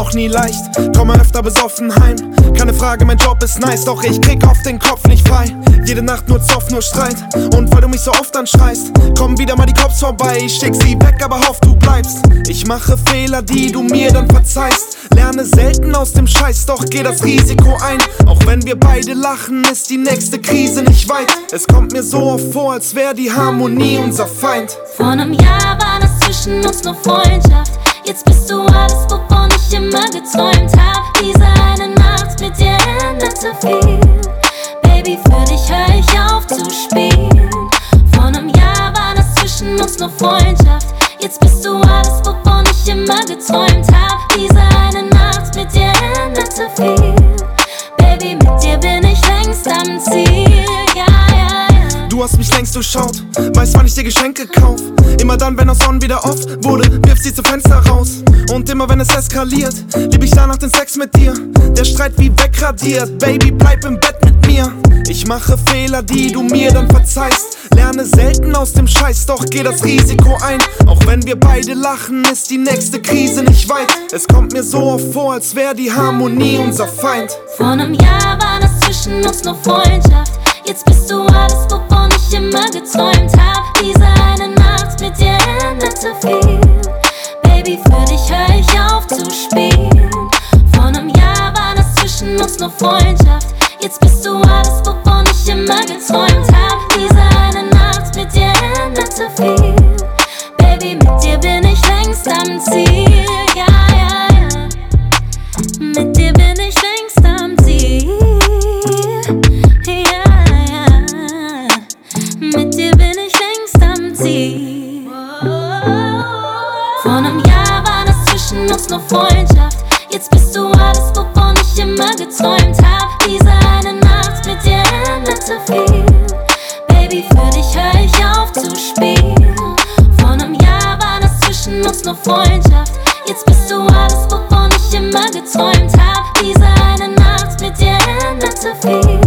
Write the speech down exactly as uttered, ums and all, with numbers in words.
auch nie leicht. Komme öfter besoffen heim, keine Frage, mein Job ist nice. Doch ich krieg auf den Kopf nicht frei, jede Nacht nur Zoff, nur Streit. Und weil du mich so oft anschreist, kommen wieder mal die Cops vorbei. Ich schick sie weg, aber hoff du bleibst. Ich mache Fehler, die du mir dann verzeihst. Lerne selten aus dem Scheiß, doch geh das Risiko ein. Auch wenn wir beide lachen, ist die nächste Krise nicht weit. Es kommt mir so oft vor, als wär die Harmonie unser Feind. Vor einem Jahr war das zwischen uns nur Freundschaft. Jetzt bist du alles, wovon ich immer geträumt hab. Diese eine Nacht mit dir änderte viel. Baby, für dich hör ich auf zu spielen. Vor einem Jahr war das zwischen uns nur Freundschaft. Jetzt bist du alles, wovon ich immer geträumt hab. Diese eine Nacht mit dir änderte viel. Baby, mit dir bin ich längst am Ziel. Ja, ja, ja. Du hast mich längst durchschaut, weißt, wann ich dir Geschenke kauf. Immer dann, wenn das On wieder off wurde, wirf sie zum Fenster raus. Und immer wenn es eskaliert, lieb ich danach den Sex mit dir. Der Streit wie wegradiert, Baby, bleib im Bett mit mir. Ich mache Fehler, die du mir dann verzeihst. Lerne selten aus dem Scheiß, doch geh das Risiko ein. Auch wenn wir beide lachen, ist die nächste Krise nicht weit. Es kommt mir so oft vor, als wär die Harmonie unser Feind. Vor einem Jahr war das zwischen uns nur Freundschaft. Jetzt bist du alles, wovon ich immer geträumt hab. Diese eine Nacht mit dir änderte viel. Baby, für dich hör ich auf zu spielen. Vor einem Jahr war das zwischen uns nur Freundschaft. Jetzt bist du alles, wovon ich immer geträumt hab. Diese eine Nacht mit dir änderte viel. Baby, mit dir bin ich längst am Ziel. Ja, ja, ja. Mit dir bin ich längst am Ziel. Mit dir bin ich längst am Ziel. Vor einem Jahr war das zwischen uns nur Freundschaft. Jetzt bist du alles, wovon ich immer geträumt hab. Diese eine Nacht mit dir änderte viel. Baby, für dich hör ich auf zu spielen. Vor einem Jahr war das zwischen uns nur Freundschaft. Jetzt bist du alles, wovon ich immer geträumt hab. Diese eine Nacht mit dir änderte viel.